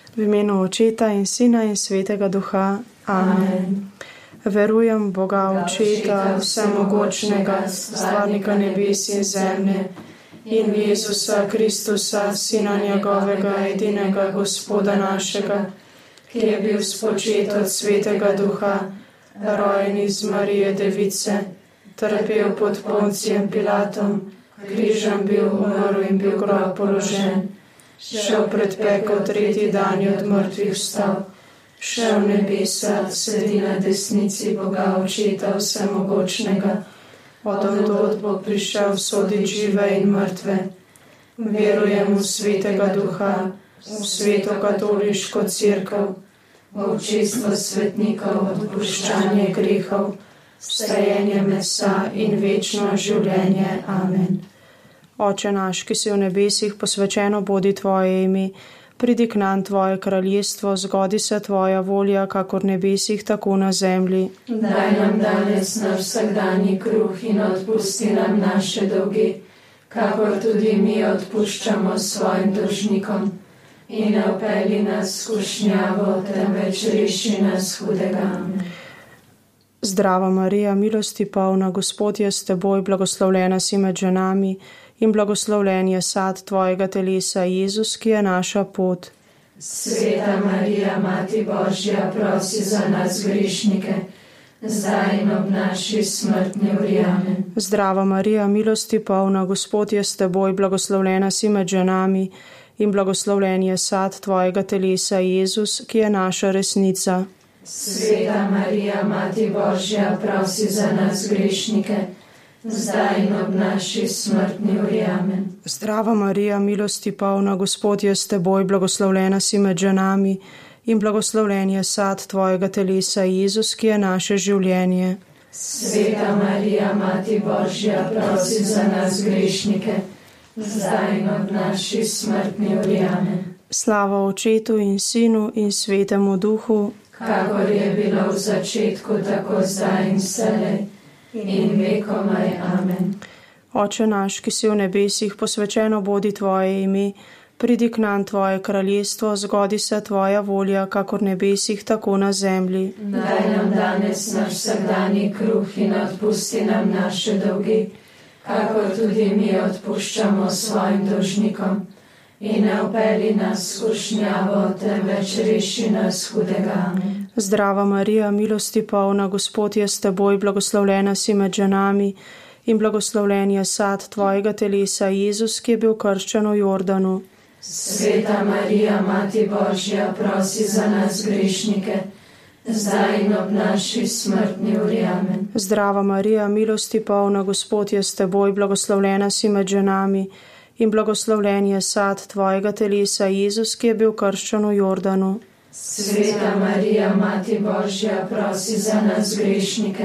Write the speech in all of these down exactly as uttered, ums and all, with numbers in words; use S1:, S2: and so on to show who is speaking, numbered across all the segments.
S1: V imenu Očeta in Sina in Svetega Duha. Amen. Amen. Verujem v Boga Očeta, vsemogočnega, stvarnika nebes in zemlje, in v Jezusa Kristusa, Sina njegovega, edinega Gospoda našega, ki je bil spočet od Svetega Duha, rojen iz Marije Device, trpel pod Poncijem Pilatom, križem bil, umrl in bil grob položen, šel pred pekel, tretji dan je od mrtvih vstal, šel v nebesa, sedi na desnici Boga Očeta vsemogočnega, odtod bo prišel sodit žive in mrtve. Verujem v Svetega Duha, v Sveto katoliško cerkev, v občestvo svetnikov, odpuščanje grehov, vstajenje mesa in večno življenje. Amen. Oče naš, ki si v nebesih, posvečeno bodi tvoje ime, pridi k nam tvoje kraljestvo, zgodi se tvoja volja, kakor v nebesih, tako na zemlji.
S2: Daj nam danes naš vsakdanji kruh in odpusti nam naše dolge, kakor tudi mi odpuščamo svojim dolžnikom. In ne vpelji nas v skušnjavo, temveč reši nas hudega. Amen.
S1: Zdrava Marija, milosti polna, Gospod je s teboj, blagoslovljena si med ženami in blagoslovljen je sad tvojega telesa, Jezus, ki je naša pot.
S2: Sveta Marija, Mati Božja, prosi za nas grešnike, zdaj in ob naši smrtni uri. Amen.
S1: Zdrava Marija, milosti polna, Gospod je s teboj, blagoslovljena si med ženami in blagoslovljen je sad tvojega telesa, Jezus, ki je naša resnica.
S2: Sveta Marija, Mati Božja, prosi za nas grešnike, zdaj in ob naši smrtni uri. Amen.
S1: Zdrava Marija, milosti polna, Gospod je s teboj, blagoslovljena si med ženami in blagoslovljen je sad tvojega telesa, Jezus, ki je naše življenje.
S2: Sveta Marija, Mati Božja, prosi za nas grešnike, zdaj in ob naši smrtni uri. Amen.
S1: Slava Očetu in Sinu in Svetemu Duhu,
S2: kakor je bilo v začetku, tako zdaj in vselej in vekomaj. Amen.
S1: Oče naš, ki si v nebesih, posvečeno bodi tvoje ime, pridi k nam tvoje kraljestvo, zgodi se tvoja volja, kakor v nebesih, tako na zemlji.
S2: Daj nam danes naš vsakdanji kruh in odpusti nam naše dolge, kakor tudi mi odpuščamo svojim dolžnikom. In ne vpelji nas v skušnjavo, temveč reši nas hudega. Amen.
S1: Zdrava Marija, milosti polna, Gospod je s teboj, blagoslovljena si med ženami in blagoslovljen je sad tvojega telesa, Jezus, ki je bil krščen v Jordanu.
S2: Sveta Marija, Mati Božja, prosi za nas grešnike, zdaj in ob naši smrtni uri. Amen.
S1: Zdrava Marija, milosti polna, Gospod je s teboj, blagoslovljena si med ženami in blagoslovljen je sad tvojega telesa, Jezus, ki je bil krščen v Jordanu.
S2: Sveta Marija, Mati Božja, prosi za nas grešnike,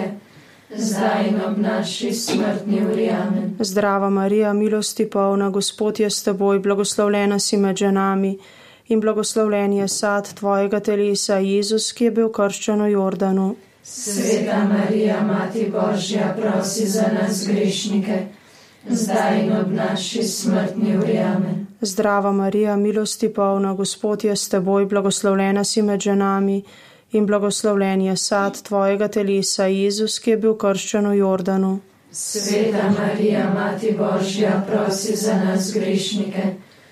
S2: zdaj in ob naši smrtni uri. Amen.
S1: Zdrava Marija, milosti polna, Gospod je s teboj, blagoslovljena si med ženami in blagoslovljen je sad tvojega telesa, Jezus, ki je bil krščen v Jordanu.
S2: Sveta Marija, Mati Božja, prosi za nas grešnike, zdaj in ob naši smrtni uri. Amen.
S1: Zdrava Marija, milosti polna, Gospod je s teboj, blagoslovljena si med ženami in blagoslovljen je sad tvojega telesa, Jezus, ki je bil krščen v Jordanu.
S2: Sveta Marija, Mati Božja, prosi za nas grešnike,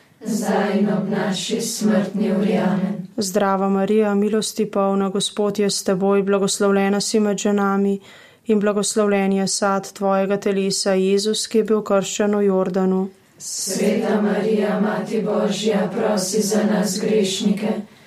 S2: zdaj in ob naši smrtni uri. Amen.
S1: Zdrava Marija, milosti polna, Gospod je s teboj, blagoslovljena si med ženami in blagoslovljen je sad tvojega telesa, Jezus, ki je bil krščen v Jordanu.
S2: Sveta Marija, Mati Božja, prosi za nas grešnike,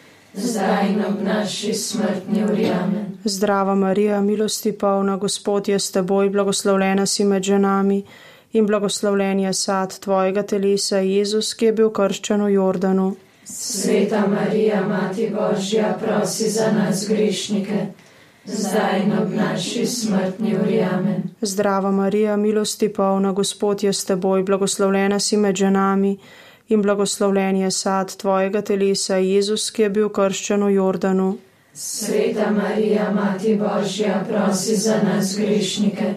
S2: zdaj in ob naši smrtni uri. Amen.
S1: Zdrava Marija, milosti polna, Gospod je s teboj, blagoslovljena si med ženami in blagoslovljen je sad tvojega telesa, Jezus, ki je bil krščen v Jordanu.
S2: Sveta Marija, Mati Božja, prosi za nas grešnike, zdaj in ob naši smrtni uri. Amen.
S1: Zdrava Marija, milosti polna, Gospod je s teboj, blagoslovljena si med ženami in blagoslovljen je sad tvojega telesa, Jezus, ki je bil krščen v Jordanu.
S2: Sveta Marija, Mati Božja, prosi za nas grešnike,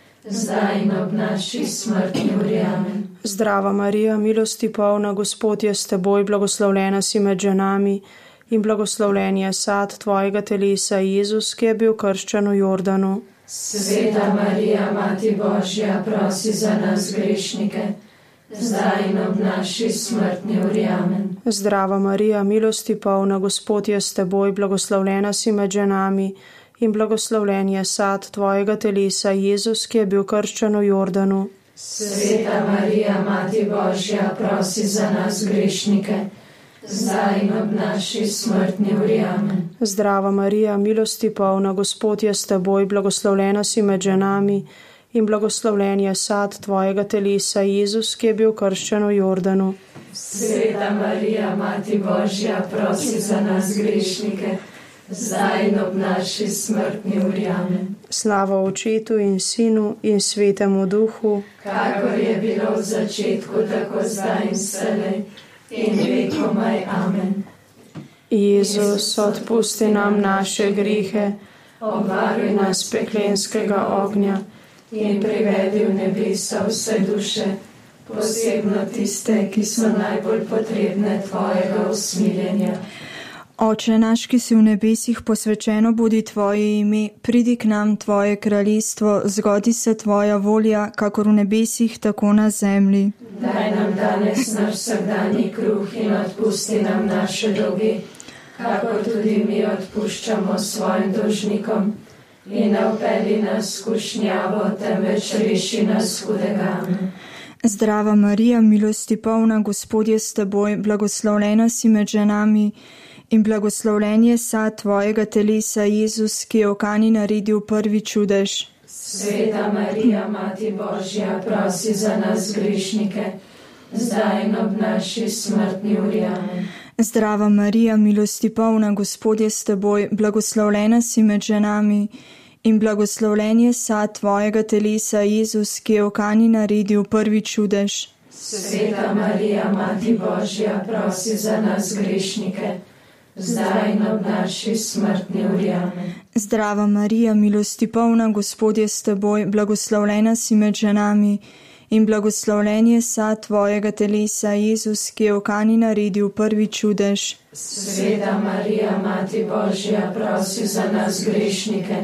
S2: zdaj in ob naši smrtni uri. Amen.
S1: Zdrava Marija, milosti polna, Gospod je s teboj, blagoslovljena si med ženami in blagoslovljen je sad tvojega telesa, Jezus, ki je bil krščen v Jordanu.
S2: Sveta Marija, Mati Božja, prosi za nas grešnike, zdaj in ob naši smrtni uri. Amen.
S1: Zdrava Marija, milosti polna, Gospod je s teboj, blagoslovljena si med ženami in blagoslovljen je sad tvojega telesa, Jezus, ki je bil krščen v Jordanu.
S2: Sveta Marija, Mati Božja, prosi za nas grešnike, zdaj in ob naši smrtni uri. Amen.
S1: Zdrava Marija, milosti polna, Gospod je s teboj, blagoslovljena si med ženami in blagoslovljen je sad tvojega telesa, Jezus, ki je bil krščen v Jordanu.
S2: Sveta Marija, Mati Božja, prosi za nas grešnike, zdaj in ob naši smrtni uri. Amen.
S1: Slava Očetu in Sinu in Svetemu Duhu,
S2: kakor je bilo v začetku, tako zdaj in vselej in vekomaj. Amen.
S1: Jezus, odpusti nam naše grehe,
S2: obvaruj nas peklenskega ognja in privedi v nebesa vse duše, posebno tiste, ki so najbolj potrebne tvojega usmiljenja.
S3: Oče naš, ki si v nebesih, posvečeno bodi tvoje ime, pridi k nam tvoje kraljestvo, zgodi se tvoja volja, kakor v nebesih, tako na zemlji.
S2: Daj nam danes naš vsakdanji kruh in odpusti nam naše dolge, kakor tudi mi odpuščamo svojim dolžnikom. In ne vpelji nas v skušnjavo, temveč reši nas hudega.
S3: Zdrava Marija, milosti polna, Gospod je s teboj, blagoslovljena si med ženami in blagoslovljen je sad tvojega telesa, Jezus, ki je v Kani naredil prvi čudež.
S2: Sveta Marija, Mati Božja, prosi za nas grešnike, zdaj in ob naši smrtni uri. Amen.
S3: Zdrava Marija, milosti polna, Gospod je s teboj, blagoslovljena si med ženami in blagoslovljen je sad tvojega telesa, Jezus, ki je v Kani naredil prvi čudež.
S2: Sveta Marija, Mati Božja, prosi za nas grešnike, zdaj in ob naši smrtni uri. Amen.
S3: Zdrava Marija, milosti polna, Gospod je s teboj, blagoslovljena si med ženami in blagoslovljen je sad tvojega telesa, Jezus, ki je v Kani naredil prvi čudež.
S2: Sveta Marija, Mati Božja, prosi za nas grešnike,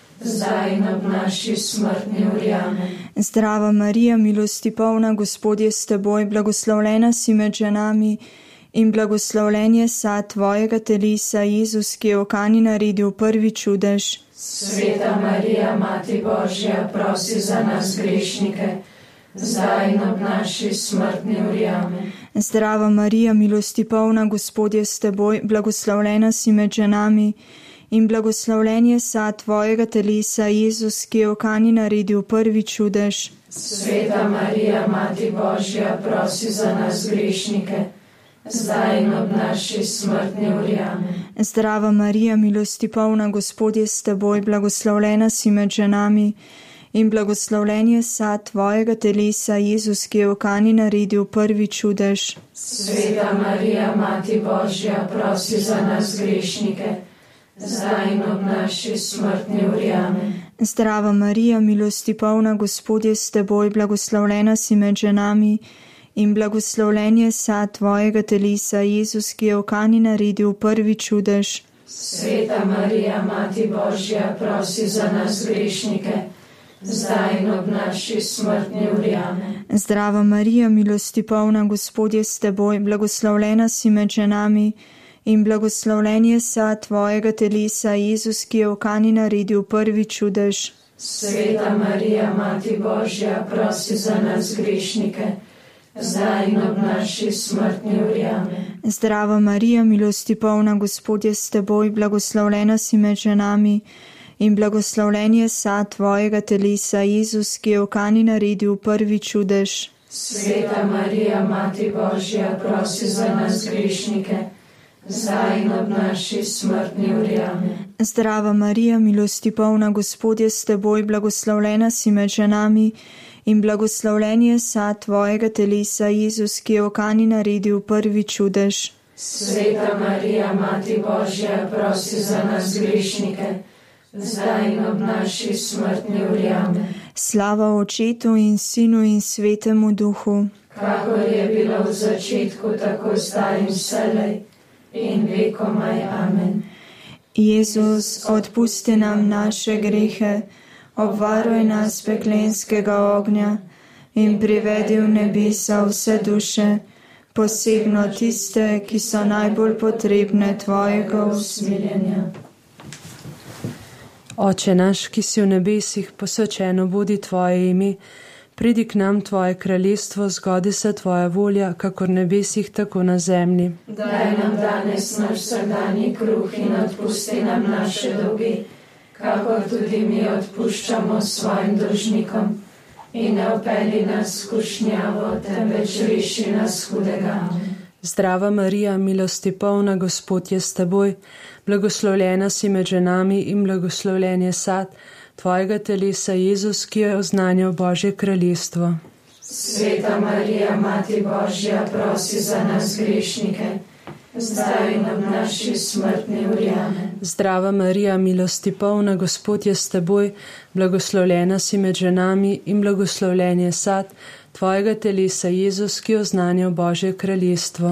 S2: zdaj in ob naši smrtni uri. Amen.
S3: Zdrava Marija, milosti polna, Gospod je s teboj, blagoslovljena si med ženami in blagoslovljen je sad tvojega telesa, Jezus, ki je v Kani naredil prvi čudež.
S2: Sveta Marija, Mati Božja, prosi za nas grešnike, zdaj in ob naši smrtni uri. Amen.
S3: Zdrava Marija, milosti polna, Gospod je s teboj, blagoslovljena si med ženami in blagoslovljen je sad tvojega telesa, Jezus, ki je v Kani naredil prvi čudež.
S2: Sveta Marija, Mati Božja, prosi za nas grešnike, zdaj in ob naši smrtni uri. Amen.
S3: Zdrava Marija, milosti polna, Gospod je s teboj, blagoslovljena si med ženami in blagoslovljen je sad tvojega telesa, Jezus, ki je v Kani naredil prvi čudež.
S2: Sveta Marija, Mati Božja, prosi za nas grešnike, zdaj in ob naši smrtni uri. Amen.
S3: Zdrava Marija, milosti polna, Gospod je s teboj, blagoslovljena si med ženami in blagoslovljen je sad tvojega telesa, Jezus, ki je v Kani naredil prvi čudež.
S2: Sveta Marija, Mati Božja, prosi za nas grešnike, zdaj in ob naši smrtni uri. Amen.
S3: Zdrava Marija, milosti polna, Gospod je s teboj, blagoslovljena si med ženami in blagoslovljen je sad tvojega telesa, Jezus, ki je v Kani naredil prvi čudež.
S2: Sveta Marija, Mati Božja, prosi za nas grešnike, zdaj in ob naši smrtni uri. Amen.
S3: Zdrava Marija, milosti polna, Gospod je s teboj, blagoslovljena si med ženami in blagoslovljen je sad tvojega telesa, Jezus, ki je v Kani naredil prvi čudež.
S2: Sveta Marija, Mati Božja, prosi za nas grešnike, zdaj in ob naši smrtni uri. Amen.
S3: Zdrava Marija, milosti polna, Gospod je s teboj, blagoslovljena si med ženami in blagoslovljen je sad tvojega telesa, Jezus, ki je v Kani naredil prvi čudež.
S2: Sveta Marija, Mati Božja, prosi za nas grešnike, zdaj in ob naši smrtni uri. Amen.
S3: Slava Očetu in Sinu in Svetemu Duhu,
S2: kakor je bilo v začetku, tako zdaj in vselej in vekomaj. Amen.
S3: Jezus, odpusti nam naše grehe, obvaruj nas peklenskega ognja in privedi v nebesa vse duše, posebno tiste, ki so najbolj potrebne tvojega usmiljenja.
S1: Oče naš, ki si v nebesih, posvečeno bodi tvoje ime, pridi k nam tvoje kraljestvo, zgodi se tvoja volja, kakor v nebesih, tako na zemlji.
S2: Daj nam danes naš vsakdanji kruh in odpusti nam naše dolge, kakor tudi mi odpuščamo svojim dolžnikom. In ne vpelji nas v skušnjavo, temveč reši nas hudega.
S1: Zdrava Marija, milosti polna, Gospod je s teboj, blagoslovljena si med ženami in blagoslovljen je sad tvojega telesa, Jezus, ki je oznanjal Božje kraljestvo.
S2: Sveta Marija, Mati Božja, prosi za nas grešnike, zdaj in ob naši smrtni uri. Amen.
S1: Zdrava Marija, milosti polna, Gospod je s teboj, blagoslovljena si med ženami in blagoslovljen je sad tvojega telesa, Jezus, ki je oznanjal Božje kraljestvo.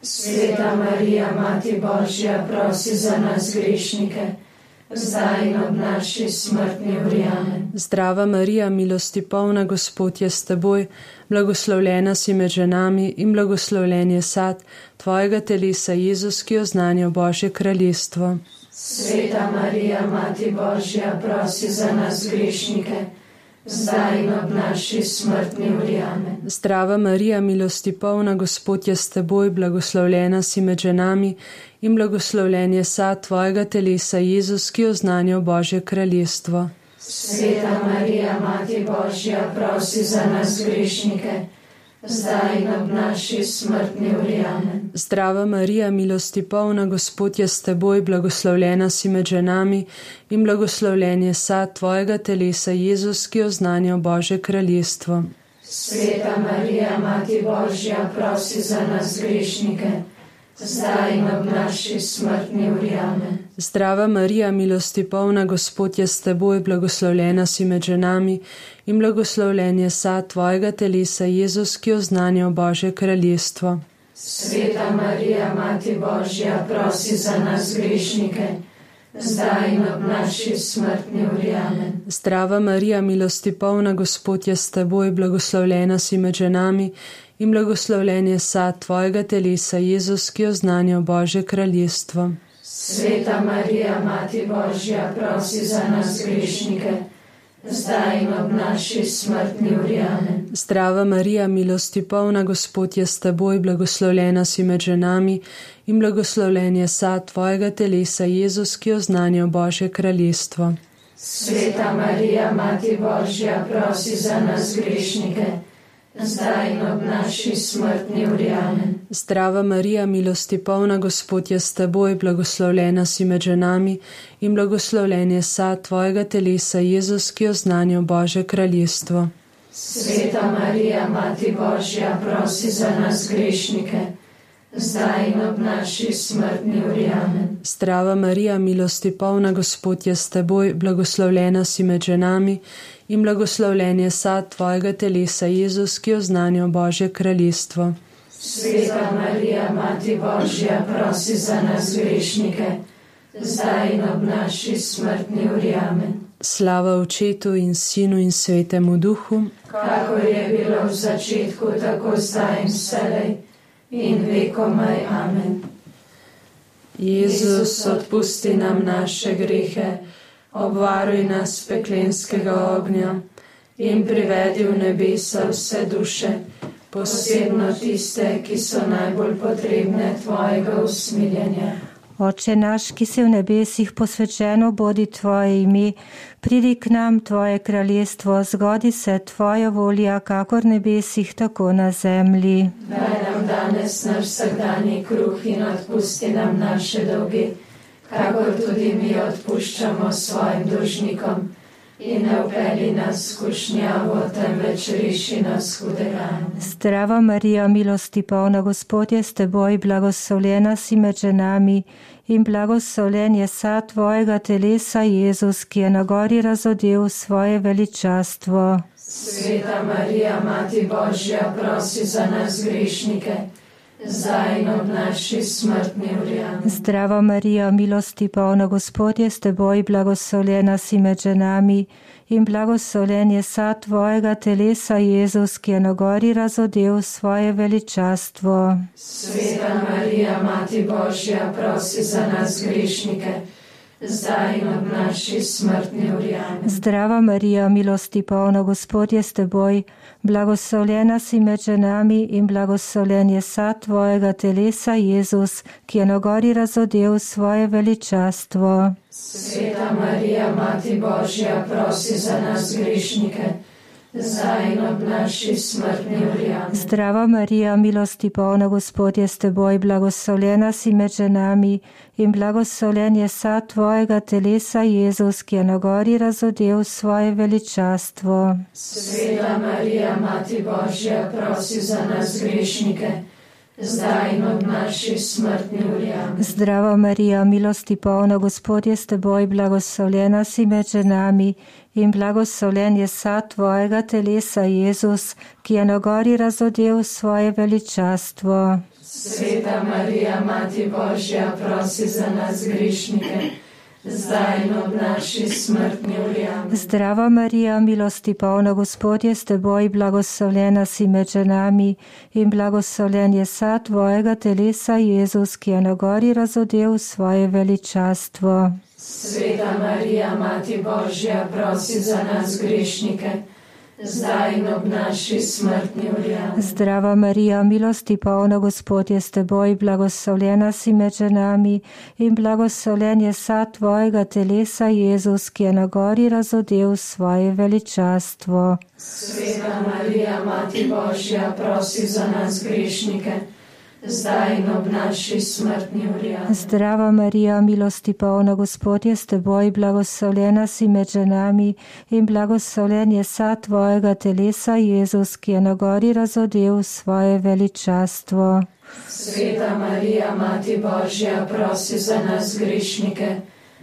S2: Sveta Marija, Mati Božja, prosi za nas grešnike, zdaj in ob naši smrtni uri. Amen.
S1: Zdrava Marija, milosti polna, Gospod je s teboj, blagoslovljena si med ženami in blagoslovljen je sad tvojega telesa, Jezus, ki je oznanjal Božje kraljestvo.
S2: Sveta Marija, Mati Božja, prosi za nas grešnike, zdaj in ob naši smrtni uri. Amen.
S1: Zdrava Marija, milosti polna, Gospod je s teboj, blagoslovljena si med ženami in blagoslovljen je sad tvojega telesa, Jezus, ki je oznanjal Božje kraljestvo.
S2: Sveta Marija, Mati Božja, prosi za nas grešnike, zdaj in ob naši smrtni uri. Amen.
S1: Zdrava Marija, milosti polna, Gospod je s teboj, blagoslovljena si med ženami in blagoslovljen je sad tvojega telesa, Jezus, ki je oznanjal Božje kraljestvo.
S2: Sveta Marija, Mati Božja, prosi za nas grešnike, zdaj in ob naši smrtni uri. Amen.
S1: Zdrava Marija, milosti polna, Gospod je s teboj, blagoslovljena si med ženami in blagoslovljen je sad tvojega telesa, Jezus, ki je oznanjal Božje kraljestvo.
S2: Sveta Marija, Mati Božja, prosi za nas grešnike, zdaj in ob naši smrtni uri. Amen.
S1: Zdrava Marija, milosti polna, Gospod je s teboj, blagoslovljena si med ženami in blagoslovljen je sad tvojega telesa, Jezus, ki je oznanjal Božje kraljestvo.
S2: Sveta Marija, Mati Božja, prosi za nas grešnike, zdaj in ob naši smrtni uri. Amen.
S1: Zdrava Marija, milosti polna, Gospod je s teboj, blagoslovljena si med ženami in blagoslovljen je sad tvojega telesa, Jezus, ki je oznanjal Božje kraljestvo.
S2: Sveta Marija, Mati Božja, prosi za nas grešnike, zdaj in ob naši smrtni uri. Amen.
S1: Zdrava Marija, milosti polna, Gospod je s teboj, blagoslovljena si med ženami in blagoslovljen je sad tvojega telesa, Jezus, ki je oznanjal Božje kraljestvo.
S2: Sveta Marija, Mati Božja, prosi za nas grešnike, zdaj in ob naši smrtni uri. Amen.
S1: Zdrava Marija, milosti polna, Gospod je s teboj, blagoslovljena si med ženami in blagoslovljen je sad tvojega telesa, Jezus, ki je oznanjal Božje kraljestvo.
S2: Sveta Marija, Mati Božja, prosi za nas grešnike, zdaj in ob naši smrtni uri. Amen.
S1: Slava Očetu in Sinu in Svetemu Duhu,
S2: kakor je bilo v začetku, tako zdaj in vselej in vekomaj. Amen.
S1: Jezus, odpusti nam naše grehe, obvaruj nas peklenskega ognja in privedi v nebesa vse duše, posebno tiste, ki so najbolj potrebne tvojega usmiljenja.
S4: Oče naš, ki si v nebesih, posvečeno bodi tvoje ime, pridi k nam tvoje kraljestvo, zgodi se tvoja volja, kakor v nebesih, tako na zemlji.
S2: Daj nam danes naš vsakdanji kruh in odpusti nam naše dolge, kakor tudi mi odpuščamo svojim dolžnikom. In ne vpelji nas v skušnjavo, temveč reši nas hudega.
S4: Zdrava Marija, milosti polna, Gospod je s teboj, blagoslovljena si med ženami in blagoslovljen je sad tvojega telesa, Jezus, ki je na gori razodel svoje veličastvo.
S2: Sveta Marija, Mati Božja, prosi za nas grešnike, zdaj in ob naši smrtni uri. Amen.
S4: Zdrava Marija, milosti polna, Gospod je s teboj, blagoslovljena si med ženami in blagoslovljen je sad tvojega telesa, Jezus, ki je na gori razodel svoje veličastvo.
S2: Sveta Marija, Mati Božja, prosi za nas grešnike, zdaj in ob naši smrtni uri. Amen.
S4: Zdrava Marija, milosti polna, Gospod je s teboj, blagoslovljena si med ženami in blagoslovljen je sad tvojega telesa, Jezus, ki je na gori razodel svoje veličastvo.
S2: Sveta Marija, Mati Božja, prosi za nas grešnike, zdaj in ob naši smrtni uri. Amen.
S4: Zdrava Marija, milosti polna, Gospod je s teboj, blagoslovljena si med ženami in blagoslovljen je sad tvojega telesa, Jezus, ki je na gori razodel svoje veličastvo.
S2: Sveta Marija, Mati Božja, prosi za nas grešnike, zdaj in ob naši smrtni uri. Amen.
S4: Zdrava Marija, milosti polna, Gospod je s teboj, blagoslovljena si med ženami in blagoslovljen je sad tvojega telesa, Jezus, ki je na gori razodel svoje veličastvo.
S2: Sveta Marija, Mati Božja, prosi za nas grešnike, zdaj in ob naši smrtni uri. Amen.
S4: Zdrava Marija, milosti polna, Gospod je s teboj, blagoslovljena si med ženami in blagoslovljen je sad tvojega telesa, Jezus, ki je na gori razodel svoje veličastvo.
S2: Sveta Marija, Mati Božja, prosi za nas grešnike, zdaj in ob naši smrtni uri. Amen.
S4: Zdrava Marija, milosti polna, Gospod je s teboj, blagoslovljena si med ženami in blagoslovljen je sad tvojega telesa, Jezus, ki je na gori razodel svoje veličastvo.
S2: Sveta Marija, Mati Božja, prosi za nas grešnike, zdaj in ob naši smrtni uri. Amen.
S4: Zdrava Marija, milosti polna, Gospod je s teboj, blagoslovljena si med ženami in blagoslovljen je sad tvojega telesa, Jezus, ki je na gori razodel svoje veličastvo.
S2: Sveta Marija, Mati Božja, prosi za nas grešnike,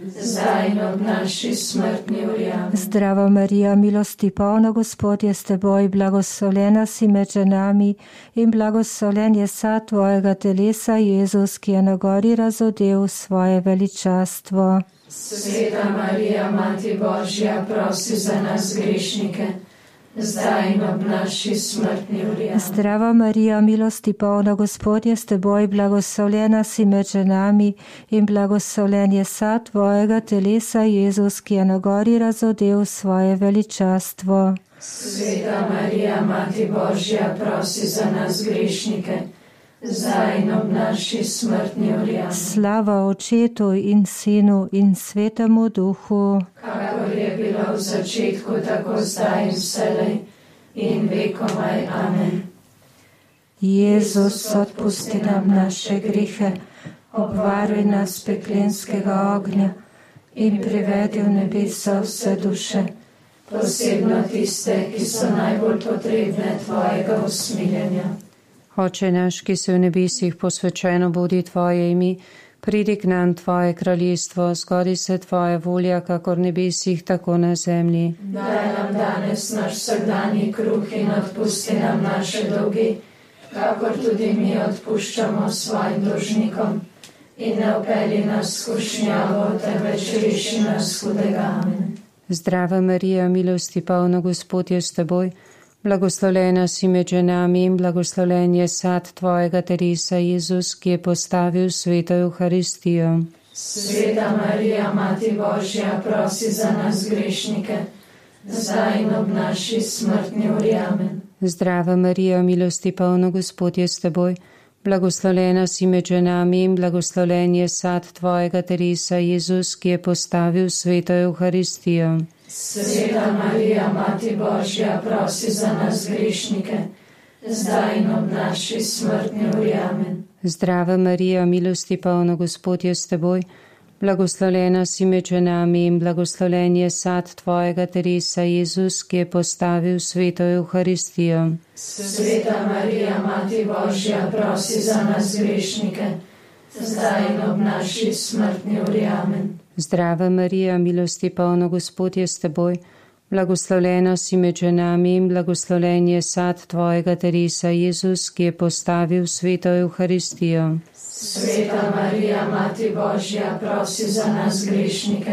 S2: zdaj in ob naši smrtni uri. Amen.
S4: Zdrava Marija, milosti polna, Gospod je s teboj, blagoslovljena si med ženami in blagoslovljen je sad tvojega telesa, Jezus, ki je na gori razodel svoje veličastvo.
S2: Sveta Marija, Mati Božja, prosi za nas grešnike, zdaj in ob naši smrtni uri. Amen.
S4: Zdrava Marija, milosti polna, Gospod je s teboj, blagoslovljena si med ženami in blagoslovljen je sad tvojega telesa, Jezus, ki je na gori razodel svoje veličastvo.
S2: Sveta Marija, Mati Božja, prosi za nas grešnike, zdaj in ob naši smrtni uri. Amen.
S4: Slava Očetu in Sinu in Svetemu Duhu,
S2: kakor je bilo v začetku, tako zdaj in vselej in vekomaj. Amen.
S4: Jezus, odpusti nam naše grehe, obvaruj nas peklenskega ognja in privedi v nebesa vse duše,
S2: posebno tiste, ki so najbolj potrebne tvojega usmiljenja.
S5: Oče naš, ki si v nebesih, posvečeno bodi tvoje ime, pridi k nam tvoje kraljestvo, zgodi se tvoja volja, kakor v nebesih, tako na zemlji.
S2: Daj nam danes naš vsakdanji kruh in odpusti nam naše dolgi, kakor tudi mi odpuščamo svojim dolžnikom. In ne vpelji nas v skušnjavo, temveč reši nas hudega. Amen.
S5: Zdrava Marija, milosti polna, Gospod je s teboj, blagoslovljena si med ženami in blagoslovljen je sad tvojega telesa, Jezus, ki je postavil sveto Evharistijo.
S2: Sveta Marija, Mati Božja, prosi za nas grešnike, zdaj in ob naši smrtni uri. Amen.
S5: Zdrava Marija, milosti polna, Gospod je s teboj, blagoslovljena si med ženami in blagoslovljen je sad tvojega telesa, Jezus, ki je postavil sveto Evharistijo.
S2: Sveta Marija, Mati Božja, prosi za nas grešnike, zdaj in ob naši smrtni uri. Amen.
S5: Zdrava Marija, milosti polna, Gospod je s teboj, blagoslovljena si med ženami in blagoslovljen je sad tvojega telesa, Jezus, ki je postavil sveto Evharistijo.
S2: Sveta Marija, Mati Božja, prosi za nas grešnike, zdaj in ob naši smrtni uri. Amen.
S5: Zdrava Marija, milosti polna, Gospod je s teboj, Blagoslovljena si med ženami in blagoslovljen je sad tvojega telesa, Jezus, ki je postavil sveto Evharistijo.
S2: Sveta Marija, Mati Božja, prosi za nas grešnike,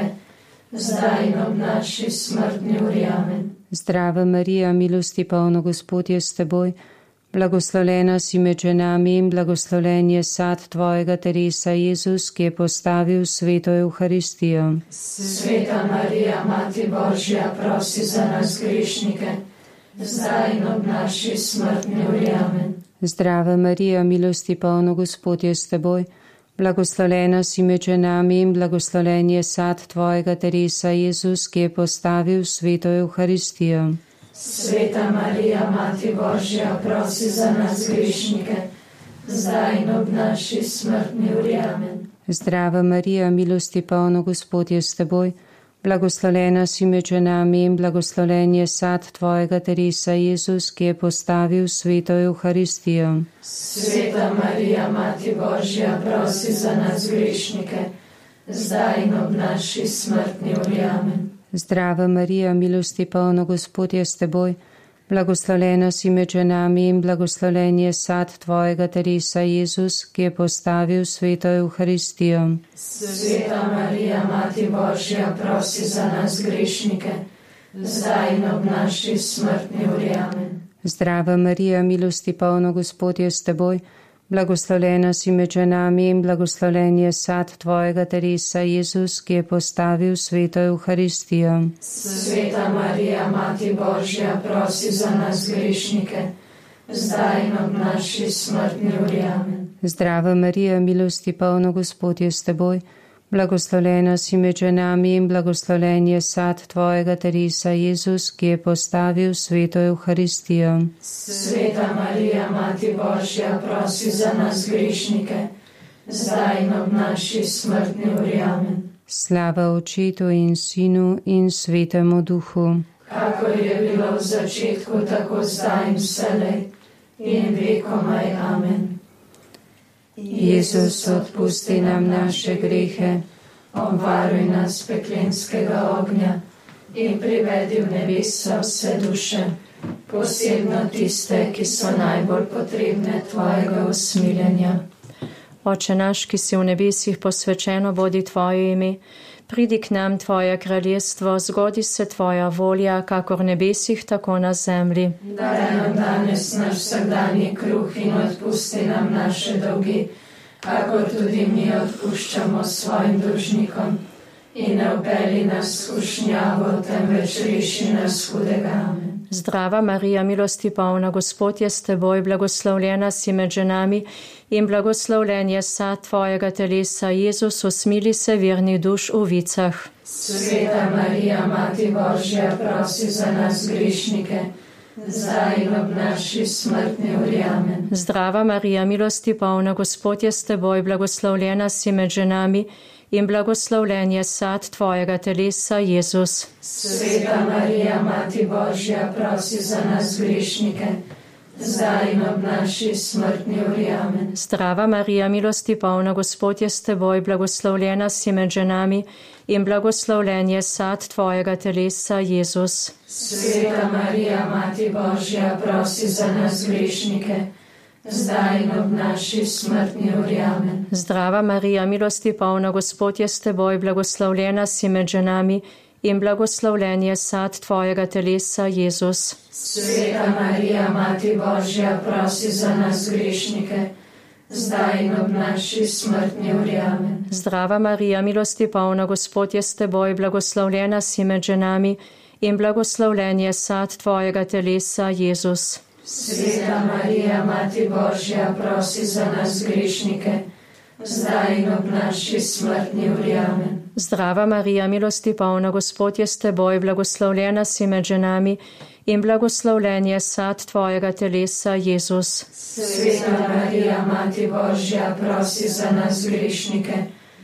S2: zdaj in ob naši smrtni uri. Amen.
S5: Zdrava Marija, milosti polna, Gospod je s teboj. Blagoslovljena si med ženami in blagoslovljen je sad tvojega telesa, Jezus, ki je postavil sveto Evharistijo.
S2: Sveta Marija, Mati Božja, prosi za nas grešnike, zdaj in ob naši smrtni uri. Amen.
S5: Zdrava Marija, milosti polna, Gospod je s teboj. Blagoslovljena si med ženami in blagoslovljen je sad tvojega telesa, Jezus, ki je postavil sveto Evharistijo.
S2: Sveta Marija, Mati Božja, prosi za nas grešnike, zdaj in ob naši smrtni uri. Amen.
S5: Zdrava Marija, milosti polna, Gospod je s teboj. Blagoslovljena si med ženami in blagoslovljen je sad tvojega telesa, Jezus, ki je postavil sveto Evharistijo.
S2: Sveta Marija, Mati Božja, prosi za nas grešnike, zdaj in ob naši smrtni uri. Amen.
S5: Zdrava Marija, milosti polna, Gospod je s teboj. Blagoslovljena si med ženami in blagoslovljen je sad tvojega telesa, Jezus, ki je postavil sveto Evharistijo.
S2: Sveta Marija, Mati Božja, prosi za nas grešnike, zdaj in ob naši smrtni uri. Amen.
S5: Zdrava Marija, milosti polna, Gospod je s teboj. Blagoslovljena si med ženami in blagoslovljen je sad tvojega telesa, Jezus, ki je postavil sveto Evharistijo.
S2: Sveta Marija, Mati Božja, prosi za nas grešnike, zdaj in ob naši smrtni uri. Amen.
S5: Zdrava Marija, milosti polna, Gospod je s teboj. Blagoslovljena si med ženami in blagoslovljen je sad tvojega telesa, Jezus, ki je postavil sveto Evharistijo.
S2: Sveta Marija, Mati Božja, prosi za nas grešnike, zdaj in ob naši smrtni uri. Amen.
S5: Slava Očetu in Sinu in Svetemu Duhu.
S2: Kakor je bilo v začetku, tako zdaj in vselej in vekomaj. Amen.
S5: Jezus, odpusti nam naše grehe,
S2: obvaruj nas peklenskega ognja in privedi v nebesa vse duše, posebno tiste, ki so najbolj potrebne tvojega usmiljenja.
S1: Oče naš, ki si v nebesih, posvečeno bodi tvoje ime, pridi k nam tvoje kraljestvo, zgodi se tvoja volja, kakor v nebesih, tako na zemlji.
S2: Daj nam danes naš vsakdanji kruh in odpusti nam naše dolgi, kakor tudi mi odpuščamo svojim dolžnikom. In ne vpelji nas v skušnjavo, temveč reši nas hudega. Amen.
S1: Zdrava Marija, milosti polna, Gospod je s teboj, blagoslovljena si med ženami in blagoslovljen je sad tvojega telesa, Jezus, usmili se vernih duš v vicah.
S2: Sveta Marija, Mati Božja, prosi za nas grešnike, zdaj in ob naši smrtni uri. Amen.
S1: Zdrava Marija, milosti polna, Gospod je s teboj, blagoslovljena si med ženami in blagoslovljen je sad tvojega telesa, Jezus.
S2: Sveta Marija, Mati Božja, prosi za nas grešnike, zdaj in ob naši smrtni uri. Amen.
S1: Zdrava Marija, milosti polna, Gospod je s teboj, blagoslovljena si med ženami in blagoslovljen je sad tvojega telesa, Jezus.
S2: Sveta Marija, Mati Božja, prosi za nas grešnike, zdaj in ob naši smrtni uri. Amen.
S1: Zdrava Marija, milosti polna, Gospod je s teboj, blagoslovljena si med ženami in blagoslovljen je sad tvojega telesa, Jezus.
S2: Sveta Marija, Mati Božja, prosi za nas grešnike, zdaj in ob naši smrtni uri. Amen.
S1: Zdrava Marija, milosti polna, Gospod je s teboj, blagoslovljena si med ženami in blagoslovljen je sad tvojega telesa, Jezus.
S2: Sveta Marija, Mati Božja, prosi za nas grešnike, zdaj in ob naši smrtni uri. Amen.
S1: Zdrava Marija, milosti polna, Gospod je s teboj, blagoslovljena si med ženami in blagoslovljen je sad tvojega telesa, Jezus.
S2: Sveta Marija, Mati Božja, prosi za nas grešnike,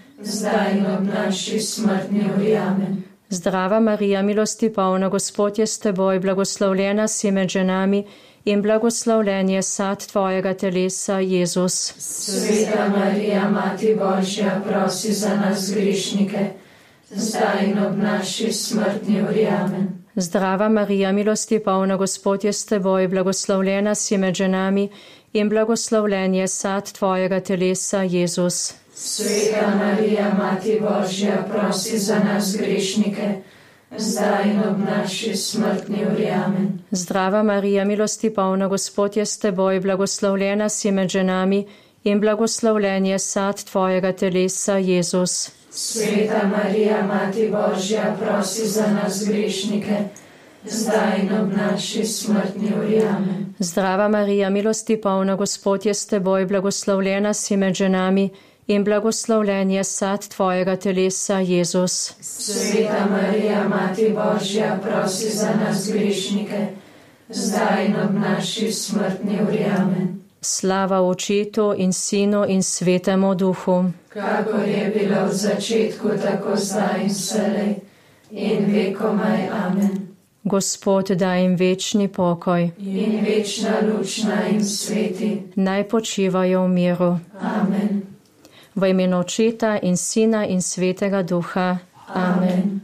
S2: zdaj in ob naši smrtni uri. Amen.
S1: Zdrava Marija, milosti polna, Gospod je s teboj, blagoslovljena si med ženami in blagoslovljen je sad tvojega telesa, Jezus.
S2: Sveta Marija, Mati Božja, prosi za nas grešnike, zdaj in ob naši smrtni uri. Amen.
S5: Zdrava Marija, milosti polna, Gospod je s teboj, blagoslovljena si med ženami in blagoslovljen je sad tvojega telesa, Jezus.
S2: Sveta Marija, Mati Božja, prosi za nas grešnike, zdaj in ob naši smrtni uri. Amen.
S5: Zdrava Marija, milosti polna, Gospod je s teboj, blagoslovljena si med ženami in blagoslovljen je sad tvojega telesa, Jezus.
S2: Sveta Marija, Mati Božja, prosi za nas grešnike, zdaj in ob naši smrtni uri. Amen.
S5: Zdrava Marija, milosti polna, Gospod je s teboj, blagoslovljena si med ženami in blagoslovljen je sad tvojega telesa, Jezus.
S2: Sveta Marija, Mati Božja, prosi za nas grešnike, zdaj in ob naši smrtni uri. Amen.
S5: Slava Očetu in Sinu in Svetemu Duhu.
S2: Kakor je bilo v začetku, tako zdaj in vselej in vekomaj. Amen.
S5: Gospod, daj jim večni pokoj.
S2: In večna luč naj jim sveti.
S5: Naj počivajo v miru.
S2: Amen.
S5: V imenu Očeta in Sina in Svetega Duha.
S2: Amen.